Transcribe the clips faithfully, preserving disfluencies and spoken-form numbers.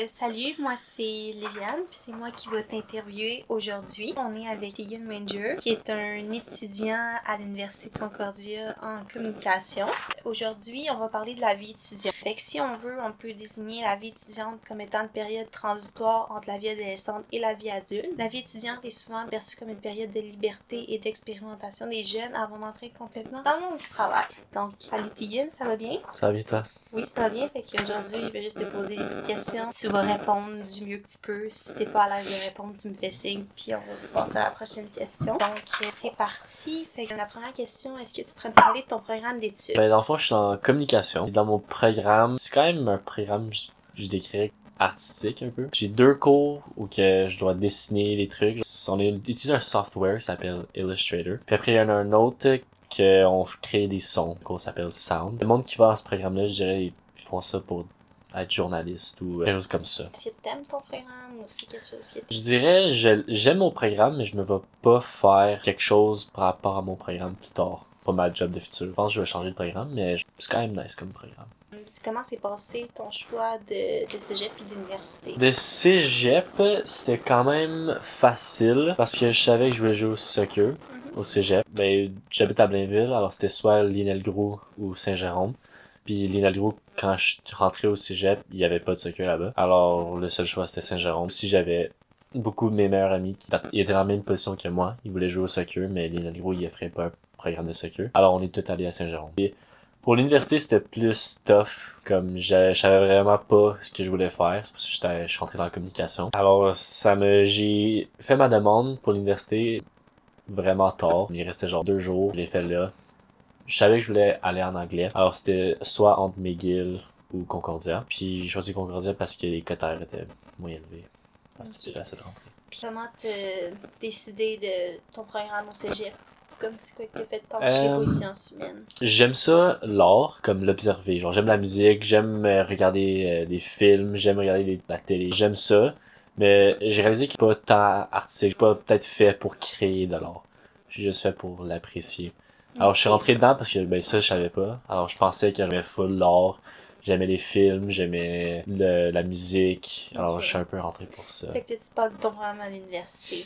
Salut, moi c'est Liliane, puis c'est moi qui vais t'interviewer aujourd'hui. On est avec Tegan Ranger, qui est un étudiant à l'Université de Concordia en communication. Aujourd'hui, on va parler de la vie étudiante. Fait que si on veut, on peut désigner la vie étudiante comme étant une période transitoire entre la vie adolescente et la vie adulte. La vie étudiante est souvent perçue comme une période de liberté et d'expérimentation des jeunes avant d'entrer complètement dans le monde du travail. Donc, salut Tegan, ça va bien? Ça va bien toi? Oui, ça va bien. Fait qu'aujourd'hui, je vais juste te poser des petites questions. Tu vas répondre du mieux que tu peux. Si t'es pas à l'aise de répondre, tu me fais signe, puis on va passer à la prochaine question. Donc, c'est parti. Fait que la première question, est-ce que tu pourrais me parler de ton programme d'études? Ben, dans le fond, je suis en communication. Et dans mon programme, c'est quand même un programme, je, je décrirais artistique un peu. J'ai deux cours où que je dois dessiner des trucs. On utilise un software qui s'appelle Illustrator. Puis après, il y en a un autre qu'on crée des sons, qu'on s'appelle Sound. Le monde qui va à ce programme-là, je dirais, ils font ça pour être journaliste ou quelque chose comme ça. Est-ce que t'aimes ton programme ou c'est quelque chose que Je dirais, je, j'aime mon programme, mais je me vais pas faire quelque chose par rapport à mon programme plus tard. Pas ma job de futur. Je pense que je vais changer de programme, mais c'est quand même nice comme programme. Comment s'est passé ton choix de, de cégep et d'université? De cégep, c'était quand même facile parce que je savais que je voulais jouer au soccer mm-hmm. au cégep. Ben, j'habite à Blainville, alors c'était soit Lionel-Groulx ou Saint-Jérôme. Puis Lionel-Groulx, quand je suis rentré au cégep, il y avait pas de soccer là-bas. Alors le seul choix c'était Saint-Jérôme. Si j'avais beaucoup de mes meilleurs amis qui étaient dans la même position que moi, ils voulaient jouer au soccer, mais Lionel-Groulx il offrait pas un programme de soccer. Alors on est tous allés à Saint-Jérôme. Et pour l'université, c'était plus tough, comme je, je savais vraiment pas ce que je voulais faire, c'est pour ça que j'étais, je suis rentré dans la communication. Alors ça me, j'ai fait ma demande pour l'université vraiment tard. Il restait genre deux jours, je l'ai fait là. Je savais que je voulais aller en anglais. Alors c'était soit entre McGill ou Concordia. Puis j'ai choisi Concordia parce que les quotaires étaient moins élevés. Alors c'était okay. Plus facile de rentrer. Puis comment t'as décidé de ton programme au cégep? Comme c'est quoi que t'as fait de pencher euh, pour les sciences humaines? J'aime ça, l'art, comme l'observer. Genre j'aime la musique, j'aime regarder euh, des films, j'aime regarder des, la télé. J'aime ça, mais j'ai réalisé qu'il n'est pas tant artistique. Je suis pas peut-être fait pour créer de l'art. Je suis juste fait pour l'apprécier. Alors, je suis rentré dedans parce que, ben, ça, je savais pas. Alors, je pensais que j'aimais full l'art. J'aimais les films, j'aimais le, la musique. Alors, okay. Je suis un peu rentré pour ça. Fait que tu parles de ton programme à l'université.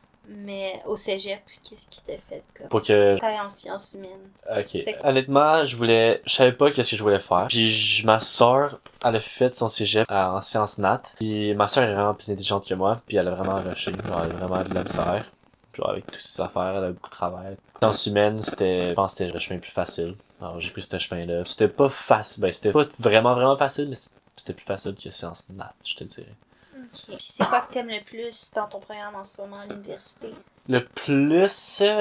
Mais au cégep, qu'est-ce qui t'a fait comme? Pour que t'ailles en sciences humaines. Ok. Que... Honnêtement, je voulais, je savais pas qu'est-ce que je voulais faire. Puis, je, ma soeur, elle a fait son cégep en sciences nat. Puis, ma soeur est vraiment plus intelligente que moi. Puis, elle a vraiment rushé. Genre, elle a vraiment de la misère. Genre avec toutes ses affaires, elle a beaucoup de travail. Sciences humaines, c'était, je pense que c'était le chemin plus facile. Alors j'ai pris ce chemin-là. C'était pas facile, ben c'était pas vraiment vraiment facile, mais c'était plus facile que sciences nat, je te dirais. Ok. Puis c'est quoi que t'aimes le plus dans ton programme en ce moment à l'université? Le plus,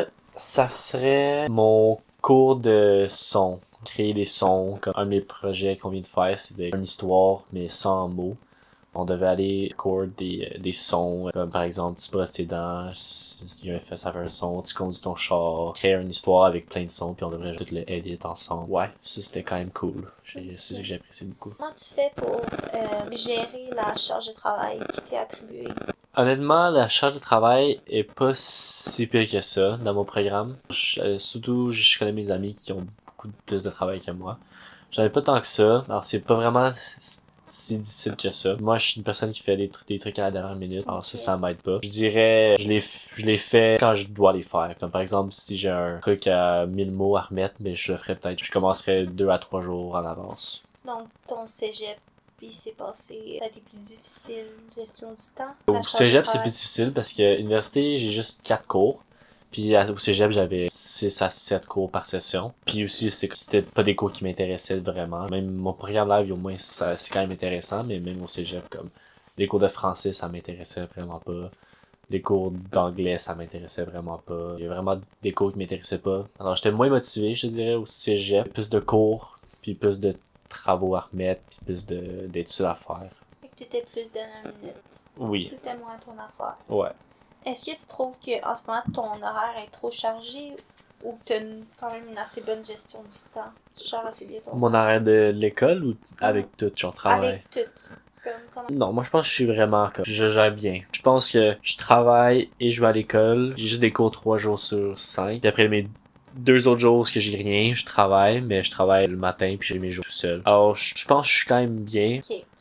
ça serait mon cours de son. Créer des sons. Comme un de mes projets qu'on vient de faire, c'est une histoire, mais sans mots. On devait aller record des, des sons, comme par exemple, tu brosses tes dents, il y a un fait, ça fait un son, tu conduis ton char, créer une histoire avec plein de sons, puis on devrait tout le edit ensemble. Ouais, ça c'était quand même cool. J'ai, c'est ça que j'ai apprécié beaucoup. Comment tu fais pour euh, gérer la charge de travail qui t'est attribuée? Honnêtement, la charge de travail est pas si pire que ça dans mon programme. Je, surtout, je connais mes amis qui ont beaucoup plus de travail que moi. J'en ai pas tant que ça, alors c'est pas vraiment... si difficile que ça. Moi, je suis une personne qui fait des, tr- des trucs à la dernière minute. Alors ça, ça m'aide pas. Je dirais, je les, f- je les fais quand je dois les faire. Comme par exemple, si j'ai un truc à mille mots à remettre, mais je le ferais peut-être, je commencerais deux à trois jours en avance. Donc, ton cégep, puis c'est passé, ça a été plus difficile, gestion du temps? Au cégep, c'est plus difficile parce que université, j'ai juste quatre cours. Puis au cégep, j'avais six à sept cours par session. Puis aussi, c'était, c'était pas des cours qui m'intéressaient vraiment. Même mon programme live, au moins, ça, c'est quand même intéressant. Mais même au cégep, comme les cours de français, ça m'intéressait vraiment pas. Les cours d'anglais, ça m'intéressait vraiment pas. Il y a vraiment des cours qui m'intéressaient pas. Alors j'étais moins motivé, je te dirais, au cégep. Plus de cours, puis plus de travaux à remettre, puis plus de, d'études à faire. Fait que t'étais plus de la minute. Oui. C'était moins ton affaire. Ouais. Est-ce que tu trouves qu'en ce moment, ton horaire est trop chargé ou que tu as quand même une assez bonne gestion du temps? Tu gères assez bien ton temps? Mon horaire de l'école ou avec mmh. tout, genre travail? Avec tout. Comme, comment... Non, moi je pense que je suis vraiment comme... Je gère bien. Je pense que je travaille et je vais à l'école. J'ai juste des cours trois jours sur cinq. Puis après mes deux autres jours, que j'ai rien, je travaille, mais je travaille le matin puis j'ai mes jours tout seul. Alors je pense que je suis quand même bien. Ok.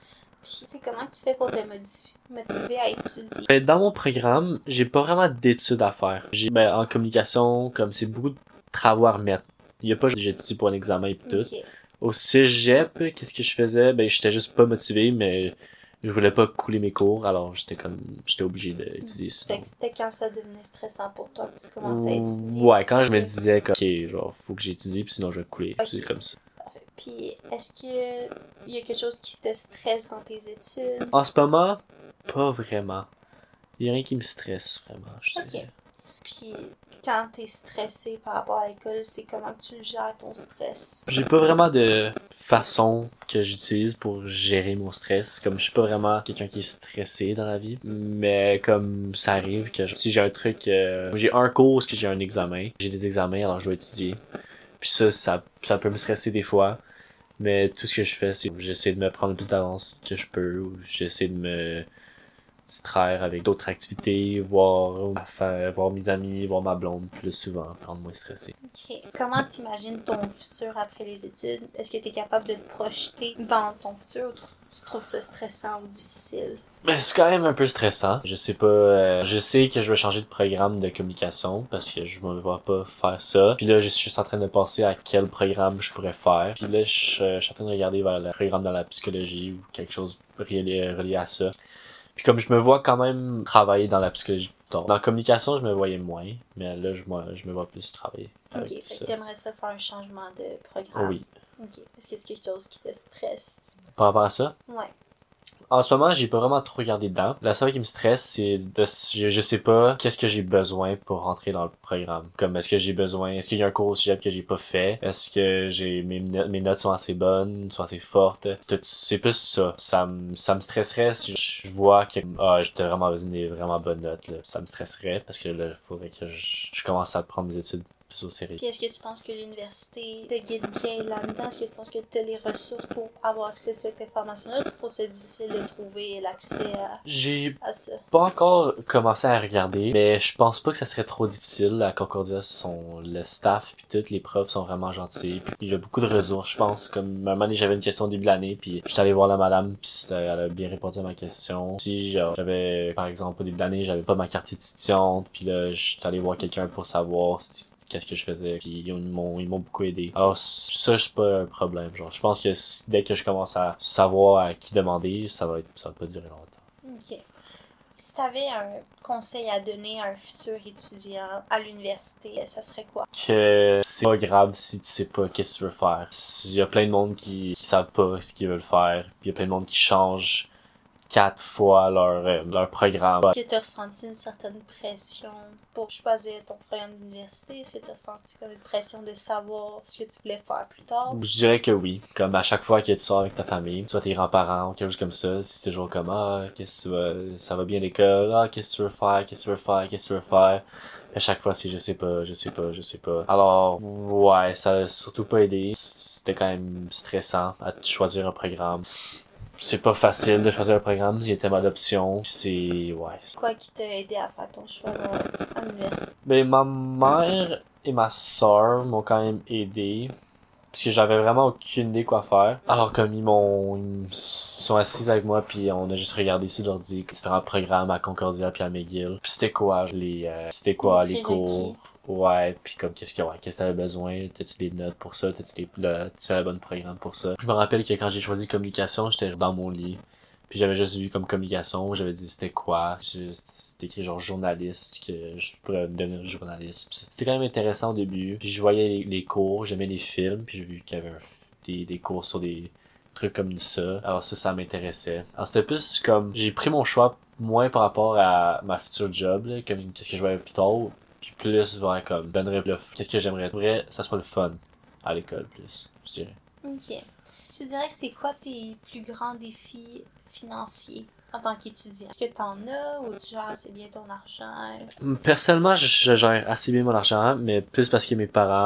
Puis c'est comment que tu fais pour te modi- motiver à étudier? Ben, dans mon programme, j'ai pas vraiment d'études à faire. J'ai, ben, en communication, comme c'est beaucoup de travaux à remettre. Il y a pas juste j'étudie pour un examen et puis tout. Ok. Au cégep, qu'est-ce que je faisais? Ben, j'étais juste pas motivé, mais je voulais pas couler mes cours, alors j'étais comme, j'étais obligé d'étudier Fait sinon. que c'était quand ça devenait stressant pour toi que tu commençais à étudier. Ouais, quand je me Ok. disais que, ok, genre, faut que j'étudie, puis sinon je vais couler. Ok. C'est comme ça. Parfait. Puis est-ce que il y a quelque chose qui te stresse dans tes études? En ce moment, pas vraiment. Il y a rien qui me stresse, vraiment, je Ok. dirais. Puis quand t'es stressé par rapport à l'école, c'est comment que tu gères ton stress? J'ai pas vraiment de façon que j'utilise pour gérer mon stress. Comme je suis pas vraiment quelqu'un qui est stressé dans la vie. Mais comme ça arrive que si j'ai un truc, euh, j'ai un cours, parce que j'ai un examen. J'ai des examens, alors je dois étudier. Puis ça, ça, ça peut me stresser des fois. Mais tout ce que je fais, c'est que j'essaie de me prendre le plus d'avance que je peux. Ou j'essaie de me distraire avec d'autres activités, voir, faire, voir mes amis, voir ma blonde plus souvent, prendre moins stressé. Ok. Comment t'imagines ton futur après les études? Est-ce que t'es capable de te projeter dans ton futur ou tu trouves ça stressant ou difficile? Mais c'est quand même un peu stressant. Je sais pas, euh, je sais que je vais changer de programme de communication parce que je me vois pas faire ça. Puis là, je suis juste en train de penser à quel programme je pourrais faire. Puis là, je, je suis en train de regarder vers le programme dans la psychologie ou quelque chose relié, relié à ça. Puis comme je me vois quand même travailler dans la psychologie plus tard. Dans la communication, je me voyais moins, mais là, je, moi, je me vois plus travailler avec Ok. Fait ça. que t'aimerais ça faire un changement de Oh programme? oui. Ok. Est-ce que c'est quelque chose qui te stresse? Par rapport à ça, Ouais. en ce moment, j'ai pas vraiment trop regardé dedans. La seule qui me stresse, c'est de, je, je sais pas qu'est-ce que j'ai besoin pour rentrer dans le programme. Comme, est-ce que j'ai besoin, est-ce qu'il y a un cours au cégep que j'ai pas fait? Est-ce que j'ai, mes, no- mes notes sont assez bonnes, sont assez fortes? Tout- C'est plus ça. Ça me, ça me stresserait si je, je vois que, ah, j'ai vraiment besoin des vraiment bonnes notes, là. Ça me stresserait parce que là, il faudrait que je, je commence à prendre mes études plus au sérieux. Puis est-ce que tu penses que l'université te guide bien là-dedans? Est-ce que tu penses que tu as les ressources pour avoir accès à cette information-là? Tu trouves ça difficile de trouver l'accès à, J'ai à ça? pas encore commencé à regarder, mais je pense pas que ça serait trop difficile. À Concordia, son, le staff puis toutes les profs sont vraiment gentils. Puis il y a beaucoup de ressources, je pense. Comme un moment donné, j'avais une question au début de l'année, puis j'étais allé voir la madame, puis c'était- elle a bien répondu à ma question. Si genre, j'avais, par exemple, au début de l'année, j'avais pas ma carte étudiante, puis là, j'étais allé voir quelqu'un pour savoir si- qu'est-ce que je faisais, puis ils m'ont ils m'ont beaucoup aidé. Alors ça, c'est pas un problème. Genre, je pense que si- dès que je commence à savoir à qui demander, ça va être, ça va pas durer longtemps. Ok. Si tu avais un conseil à donner à un futur étudiant à l'université, ça serait quoi? Que c'est pas grave si tu sais pas qu'est-ce que tu veux faire. Il y a plein de monde qui, qui savent pas ce qu'ils veulent faire, puis il y a plein de monde qui changent quatre fois leur, euh, leur programme. Est-ce que tu as ressenti une certaine pression pour choisir ton programme d'université? Est-ce que tu as ressenti comme une pression de savoir ce que tu voulais faire plus tard? Je dirais que oui. Comme à chaque fois que tu sors avec ta famille, soit tes grands-parents ou quelque chose comme ça, c'est toujours comme ah, qu'est-ce que tu vas, ça va bien à l'école, ah, qu'est-ce que tu veux faire, qu'est-ce que tu veux faire, qu'est-ce que tu veux faire. À chaque fois, c'est je sais pas, je sais pas, je sais pas. Alors, ouais, ça a surtout pas aidé. C'était quand même stressant à choisir un programme. C'est pas facile de choisir un programme, il y a tellement d'options. C'est, ouais. Quoi qui t'a aidé à faire ton choix à l'université? Ben, ma mère et ma soeur m'ont quand même aidé. Parce que j'avais vraiment aucune idée quoi faire. Alors comme ils m'ont, ils me sont assis avec moi puis on a juste regardé sur l'ordi différents programmes à Concordia puis à McGill. Puis c'était quoi les, euh, c'était quoi Les les prérequis. cours. Ouais, puis comme qu'est-ce que ouais, qu'est-ce que t'avais besoin, t'as-tu des notes pour ça, t'as-tu des, le, tu as le bon programme pour ça. Je me rappelle que quand j'ai choisi communication, j'étais dans mon lit. Puis j'avais juste vu comme communication, j'avais dit c'était quoi, J'ai- c'était écrit genre journaliste, que je pourrais devenir journaliste. Puis c'était quand même intéressant au début. Puis je voyais les, les cours, j'aimais les films, puis j'ai vu qu'il y avait un- des, des cours sur des trucs comme ça. Alors ça, ça m'intéressait. Alors c'était plus comme, j'ai pris mon choix moins par rapport à ma future job, là, comme qu'est-ce que je vais faire plus tard, puis plus vers comme, donnerais le, qu'est-ce que j'aimerais. J'aimerais ça soit le fun à l'école plus, je dirais. Ok. Tu dirais que c'est quoi tes plus grands défis financiers en tant qu'étudiant? Est-ce que t'en as ou tu gères assez bien ton argent? Personnellement, je, je gère assez bien mon argent, mais plus parce que mes parents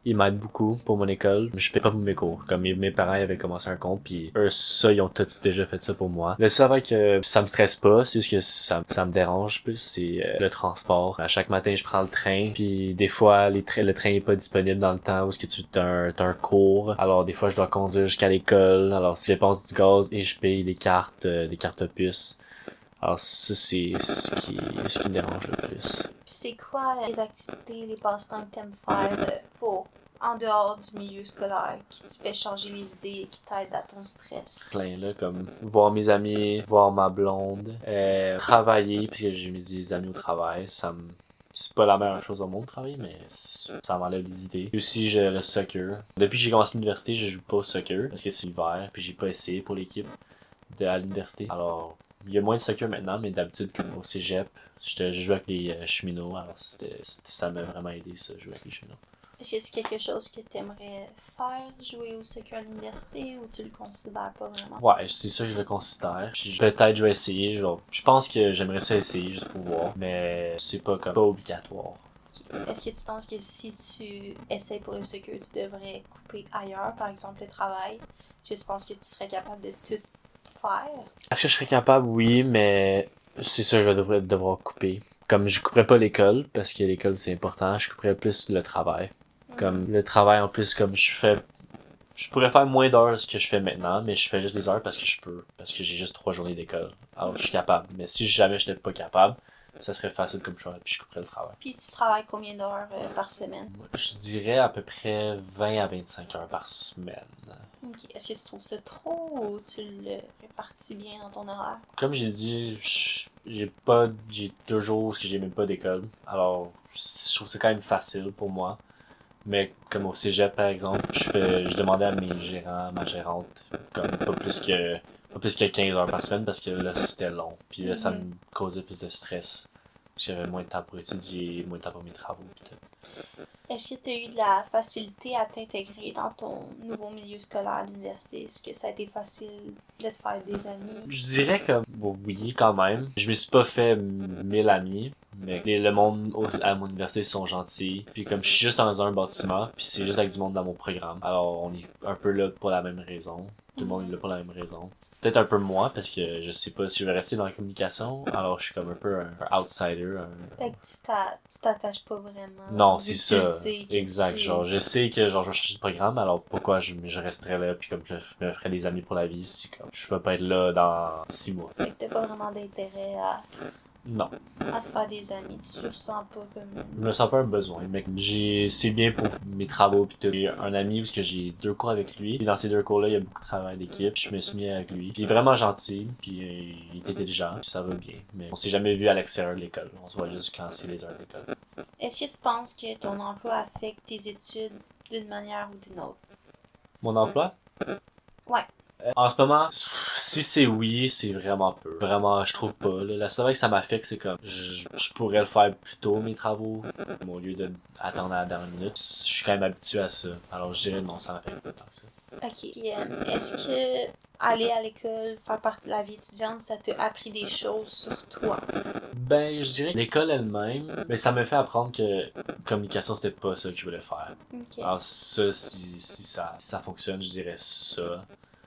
Ils m'aident beaucoup pour mon école. Je paye pas pour mes cours. Comme mes, mes parents avaient commencé un compte, puis eux, ça, ils ont tous déjà fait ça pour moi. Le ça avec que ça me stresse pas, c'est juste que ça, ça me dérange plus, c'est euh, le transport. À chaque matin, je prends le train, puis des fois, les tra- le train est pas disponible dans le temps où est-ce que tu as un, t'as un cours. Alors des fois, je dois conduire jusqu'à l'école. Alors si je dépense du gaz et je paye des cartes, euh, des cartes opus. Alors ça, c'est ce qui, ce qui me dérange le plus. Puis c'est quoi les activités, les passe-temps que t'aimes faire euh, pour, en dehors du milieu scolaire, qui te fait changer les idées et qui t'aide à ton stress? Plein là, comme voir mes amis, voir ma blonde, euh, travailler, parce que j'ai mis des amis au travail, ça me... C'est pas la meilleure chose au monde de travailler, mais ça m'enlève des idées. Et aussi, j'ai le soccer. Depuis que j'ai commencé l'université, je joue pas au soccer, parce que c'est l'hiver, puis j'ai pas essayé pour l'équipe de à l'université. Alors, il y a moins de soccer maintenant, mais d'habitude, comme au cégep, je jouais avec les euh, cheminots, alors c'était, c'était, ça m'a vraiment aidé, ça, jouer avec les cheminots. Est-ce que c'est quelque chose que tu aimerais faire, jouer au soccer à l'université, ou tu le considères pas vraiment? Ouais, c'est ça que je le considère. Puis peut-être je vais essayer, genre, je pense que j'aimerais ça essayer juste pour voir, mais c'est pas comme pas obligatoire. Est-ce que tu penses que si tu essaies pour le soccer, tu devrais couper ailleurs, par exemple le travail? Est-ce que tu penses que tu serais capable de tout faire? Est-ce que je serais capable? Oui, mais c'est ça, je vais devoir, devoir couper. Comme je couperais pas l'école, parce que l'école c'est important, je couperais plus le travail. Comme le travail en plus, comme je fais, je pourrais faire moins d'heures que ce que je fais maintenant, mais je fais juste des heures parce que je peux, parce que j'ai juste trois journées d'école. Alors je suis capable. Mais si jamais je n'étais pas capable, ça serait facile comme choix, puis je couperais le travail. Puis tu travailles combien d'heures euh, par semaine? Je dirais à peu près vingt à vingt-cinq heures par semaine. Okay. Est-ce que tu trouves ça trop ou tu le répartis bien dans ton horaire? Comme j'ai dit, j'ai pas, j'ai deux jours où j'ai même pas d'école. Alors je trouve que c'est quand même facile pour moi. Mais comme au cégep par exemple, je fais, je demandais à mes gérants, ma gérante, comme pas plus que pas plus que quinze heures par semaine parce que là c'était long. Puis là, ça me causait plus de stress. J'avais moins de temps pour étudier, moins de temps pour mes travaux. Pis tout. Est-ce que tu as eu de la facilité à t'intégrer dans ton nouveau milieu scolaire à l'université? Est-ce que ça a été facile de te faire des amis? Je dirais que bon, oui, quand même. Je me suis pas fait mille amis, mais les- le monde au- à mon université sont gentils. Puis comme je suis juste dans un bâtiment, puis c'est juste avec du monde dans mon programme. Alors on est un peu là pour la même raison. Tout le monde est là pour la même raison. Peut-être un peu moins parce que je sais pas si je vais rester dans la communication. Alors je suis comme un peu un, un outsider. Un... Fait que tu t'a- tu t'attaches pas vraiment. Non, vu c'est que ça. tu sais que Exact. tu- Genre, je sais que genre je vais changer de programme, alors pourquoi je, je resterais là, puis comme je me ferais des amis pour la vie, si comme je vais pas être là dans six mois. Fait que t'as pas vraiment d'intérêt à, Non. à te faire des amis. Tu te sens pas comme. Je me sens pas un besoin, mais j'ai, c'est bien pour mes travaux pis tout. J'ai un ami parce que j'ai deux cours avec lui. Puis dans ces deux cours-là, il y a beaucoup de travail d'équipe. Je me suis mis avec lui. Puis il est vraiment gentil, puis euh, il est intelligent, puis ça va bien. Mais on s'est jamais vu à l'extérieur de l'école. On se voit juste quand c'est les heures d'école. Est-ce que tu penses que ton emploi affecte tes études d'une manière ou d'une autre? Mon emploi? Ouais. Euh, en ce moment, si c'est oui, c'est vraiment peu. Vraiment, je trouve pas. Là. La seule fois que ça m'affecte, c'est comme je, je pourrais le faire plus tôt, mes travaux, au lieu d'attendre à la dernière minute. Je suis quand même habitué à ça. Alors je dirais non, ça m'affecte pas tant que ça. Ok. Puis, euh, est-ce que aller à l'école, faire partie de la vie étudiante, ça t'a appris des choses sur toi? Ben, je dirais l'école elle-même, mais ça me fait apprendre que communication, c'était pas ça que je voulais faire. Ok. Alors ça, si, si ça, si ça fonctionne, je dirais ça.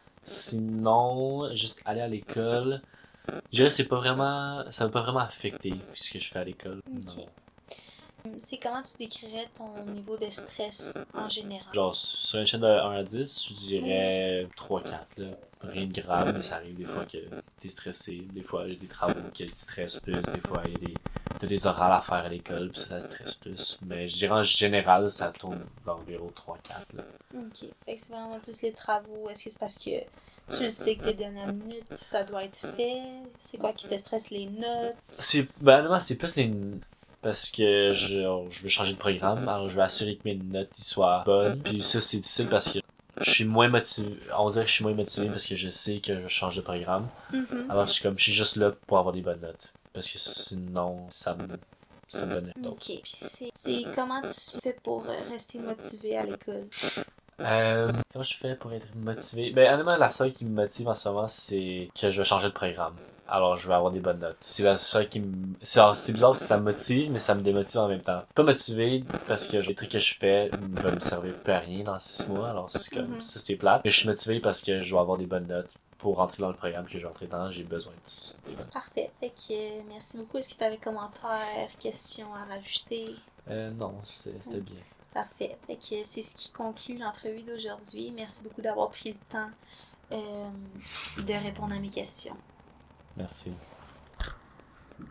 Sinon, juste aller à l'école, je dirais que c'est pas vraiment, ça m'a pas vraiment affecté ce que je fais à l'école. Ok. Non. C'est comment tu décrirais ton niveau de stress en général? Genre, sur une échelle de un à dix, je dirais trois quatre, là. Rien de grave, mais ça arrive des fois que t'es stressé. Des fois, il y a des travaux qui te stressent plus. Des fois, il y a des, t'as des orales à faire à l'école, puis ça, ça stresse plus. Mais je dirais en général, ça tourne d'environ trois quatre, là. Ok. Fait que c'est vraiment plus les travaux. Est-ce que c'est parce que tu le sais que tes dernières minutes, ça doit être fait? C'est quoi qui te stresse, les notes? C'est, ben, honnêtement, c'est plus les, parce que je, je veux changer de programme, alors je veux assurer que mes notes ils soient bonnes. Puis ça, c'est difficile parce que je suis moins motivé, on dirait que je suis moins motivé parce que je sais que je change de programme. Mm-hmm. Alors je suis comme, je suis juste là pour avoir des bonnes notes. Parce que sinon, ça me, ça me donne d'autres. Ok. Puis c'est, c'est comment tu fais pour euh, rester motivé à l'école? Euh, comment je fais pour être motivé? Ben, honnêtement, la seule qui me motive en ce moment, c'est que je vais changer de programme. Alors, je vais avoir des bonnes notes. C'est la seule qui me... C'est alors, c'est bizarre parce que ça me motive, mais ça me démotive en même temps. Pas motivé parce que les trucs que je fais ne vont me servir plus à rien dans six mois, alors c'est comme Mhm. ça, c'est plate. Mais je suis motivé parce que je dois avoir des bonnes notes pour rentrer dans le programme que je vais rentrer dans. J'ai besoin de des bonnes. Parfait. Fait que euh, merci beaucoup. Est-ce que tu as des commentaires, questions à rajouter? Euh, non, c'est- c'était bien. Parfait. Fait que c'est ce qui conclut l'entrevue d'aujourd'hui. Merci beaucoup d'avoir pris le temps euh, de répondre à mes questions. Merci.